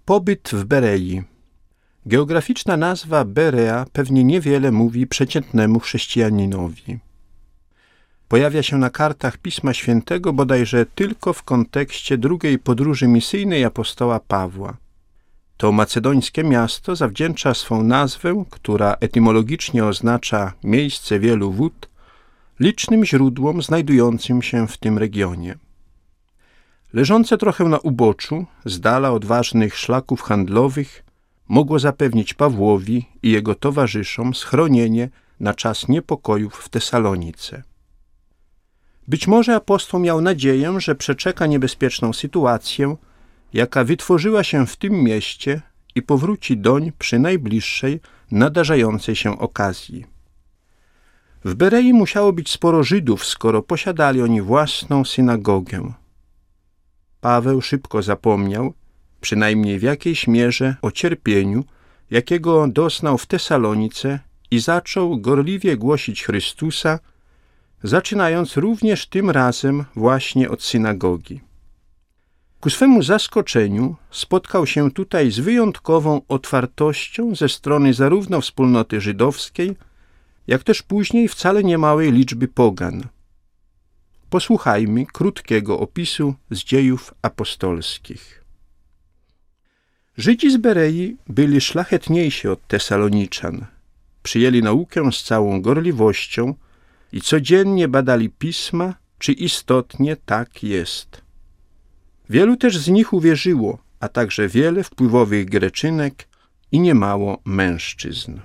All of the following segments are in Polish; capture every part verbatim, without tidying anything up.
Pobyt w Berei. Geograficzna nazwa Berea pewnie niewiele mówi przeciętnemu chrześcijaninowi. Pojawia się na kartach Pisma Świętego bodajże tylko w kontekście drugiej podróży misyjnej apostoła Pawła. To macedońskie miasto zawdzięcza swą nazwę, która etymologicznie oznacza miejsce wielu wód, licznym źródłom znajdującym się w tym regionie. Leżące trochę na uboczu, z dala od ważnych szlaków handlowych, mogło zapewnić Pawłowi i jego towarzyszom schronienie na czas niepokojów w Tesalonice. Być może apostoł miał nadzieję, że przeczeka niebezpieczną sytuację, jaka wytworzyła się w tym mieście i powróci doń przy najbliższej, nadarzającej się okazji. W Berei musiało być sporo Żydów, skoro posiadali oni własną synagogę. Paweł szybko zapomniał, przynajmniej w jakiejś mierze, o cierpieniu, jakiego doznał w Tesalonice i zaczął gorliwie głosić Chrystusa, zaczynając również tym razem właśnie od synagogi. Ku swemu zaskoczeniu spotkał się tutaj z wyjątkową otwartością ze strony zarówno wspólnoty żydowskiej, jak też później wcale niemałej liczby pogan. Posłuchajmy krótkiego opisu z Dziejów Apostolskich. Żydzi z Berei byli szlachetniejsi od Tesaloniczan. Przyjęli naukę z całą gorliwością i codziennie badali pisma, czy istotnie tak jest. Wielu też z nich uwierzyło, a także wiele wpływowych Greczynek i niemało mężczyzn.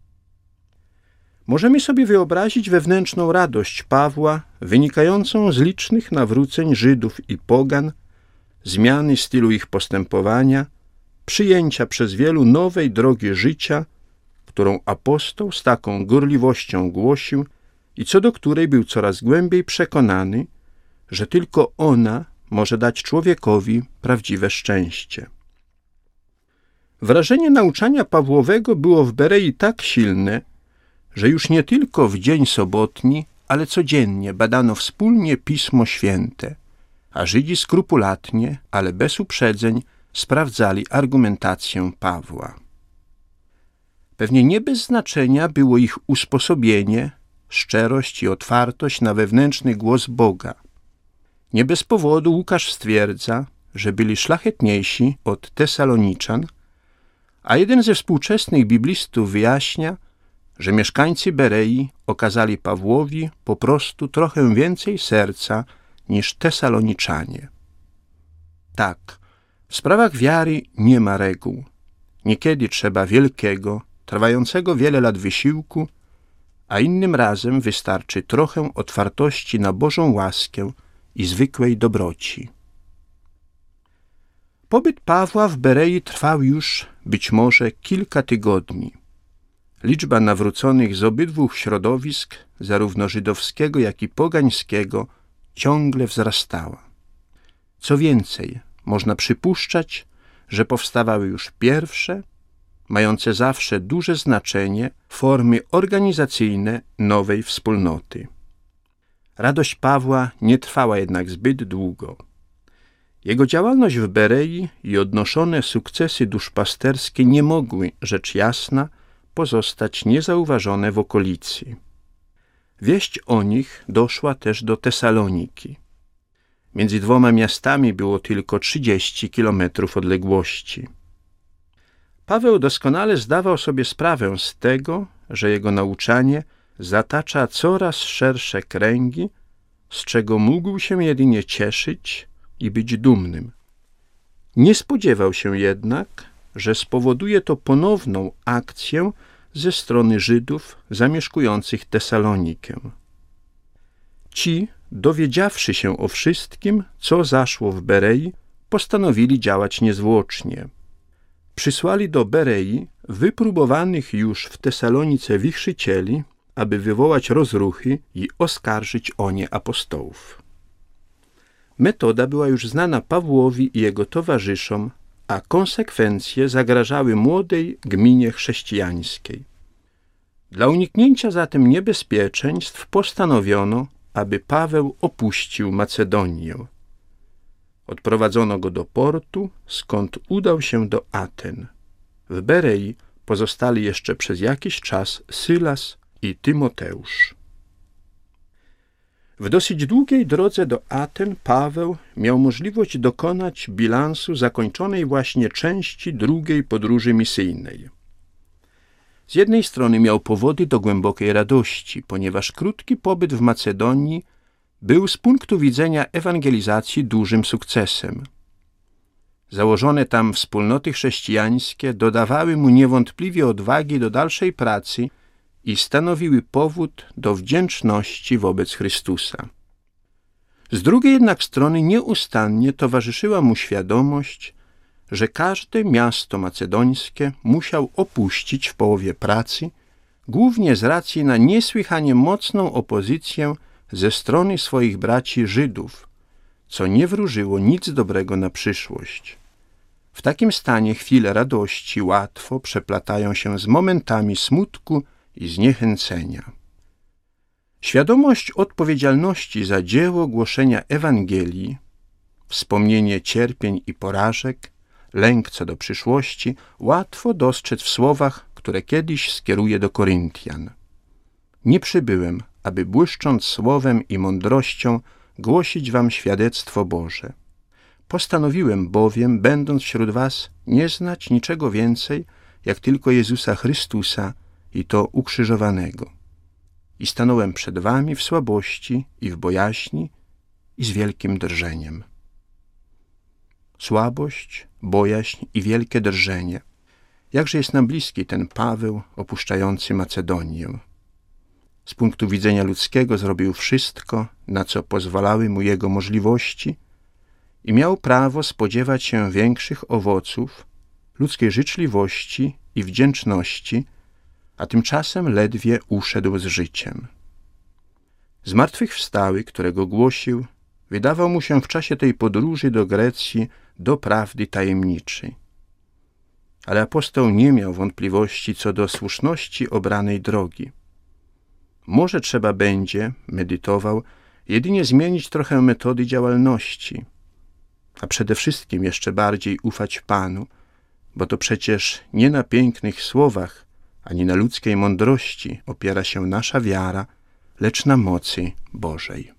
Możemy sobie wyobrazić wewnętrzną radość Pawła, wynikającą z licznych nawróceń Żydów i pogan, zmiany stylu ich postępowania, przyjęcia przez wielu nowej drogi życia, którą apostoł z taką gorliwością głosił i co do której był coraz głębiej przekonany, że tylko ona może dać człowiekowi prawdziwe szczęście. Wrażenie nauczania Pawłowego było w Berei tak silne, że już nie tylko w dzień sobotni, ale codziennie badano wspólnie Pismo Święte, a Żydzi skrupulatnie, ale bez uprzedzeń, sprawdzali argumentację Pawła. Pewnie nie bez znaczenia było ich usposobienie, szczerość i otwartość na wewnętrzny głos Boga. Nie bez powodu Łukasz stwierdza, że byli szlachetniejsi od Tesaloniczan, a jeden ze współczesnych biblistów wyjaśnia, że mieszkańcy Berei okazali Pawłowi po prostu trochę więcej serca niż Tesaloniczanie. Tak, w sprawach wiary nie ma reguł. Niekiedy trzeba wielkiego, trwającego wiele lat wysiłku, a innym razem wystarczy trochę otwartości na Bożą łaskę i zwykłej dobroci. Pobyt Pawła w Berei trwał już być może kilka tygodni. Liczba nawróconych z obydwu środowisk, zarówno żydowskiego, jak i pogańskiego, ciągle wzrastała. Co więcej, można przypuszczać, że powstawały już pierwsze, mające zawsze duże znaczenie, formy organizacyjne nowej wspólnoty. Radość Pawła nie trwała jednak zbyt długo. Jego działalność w Berei i odnoszone sukcesy duszpasterskie nie mogły, rzecz jasna, pozostać niezauważone w okolicy. Wieść o nich doszła też do Tesaloniki. Między dwoma miastami było tylko trzydzieści kilometrów odległości. Paweł doskonale zdawał sobie sprawę z tego, że jego nauczanie zatacza coraz szersze kręgi, z czego mógł się jedynie cieszyć i być dumnym. Nie spodziewał się jednak, że spowoduje to ponowną akcję ze strony Żydów zamieszkujących Tesalonikę. Ci, dowiedziawszy się o wszystkim, co zaszło w Berei, postanowili działać niezwłocznie. Przysłali do Berei wypróbowanych już w Tesalonice wichrzycieli, aby wywołać rozruchy i oskarżyć o nie apostołów. Metoda była już znana Pawłowi i jego towarzyszom, a konsekwencje zagrażały młodej gminie chrześcijańskiej. Dla uniknięcia zatem niebezpieczeństw postanowiono, aby Paweł opuścił Macedonię. Odprowadzono go do portu, skąd udał się do Aten. W Berei pozostali jeszcze przez jakiś czas Sylas i Tymoteusz. W dosyć długiej drodze do Aten Paweł miał możliwość dokonać bilansu zakończonej właśnie części drugiej podróży misyjnej. Z jednej strony miał powody do głębokiej radości, ponieważ krótki pobyt w Macedonii był z punktu widzenia ewangelizacji dużym sukcesem. Założone tam wspólnoty chrześcijańskie dodawały mu niewątpliwie odwagi do dalszej pracy i stanowiły powód do wdzięczności wobec Chrystusa. Z drugiej jednak strony nieustannie towarzyszyła mu świadomość, że każde miasto macedońskie musiał opuścić w połowie pracy, głównie z racji na niesłychanie mocną opozycję ze strony swoich braci Żydów, co nie wróżyło nic dobrego na przyszłość. W takim stanie chwile radości łatwo przeplatają się z momentami smutku i zniechęcenia. Świadomość odpowiedzialności za dzieło głoszenia Ewangelii, wspomnienie cierpień i porażek, lęk co do przyszłości łatwo dostrzec w słowach, które kiedyś skieruje do Koryntian. Nie przybyłem, aby błyszcząc słowem i mądrością głosić wam świadectwo Boże. Postanowiłem bowiem, będąc wśród was, nie znać niczego więcej, jak tylko Jezusa Chrystusa i to ukrzyżowanego. I stanąłem przed wami w słabości i w bojaźni i z wielkim drżeniem. Słabość, bojaźń i wielkie drżenie. Jakże jest nam bliski ten Paweł opuszczający Macedonię. Z punktu widzenia ludzkiego zrobił wszystko, na co pozwalały mu jego możliwości i miał prawo spodziewać się większych owoców, ludzkiej życzliwości i wdzięczności, a tymczasem ledwie uszedł z życiem. Zmartwychwstały, którego głosił, wydawał mu się w czasie tej podróży do Grecji doprawdy tajemniczy. Ale apostoł nie miał wątpliwości co do słuszności obranej drogi. Może trzeba będzie, medytował, jedynie zmienić trochę metody działalności, a przede wszystkim jeszcze bardziej ufać Panu, bo to przecież nie na pięknych słowach, ani na ludzkiej mądrości opiera się nasza wiara, lecz na mocy Bożej.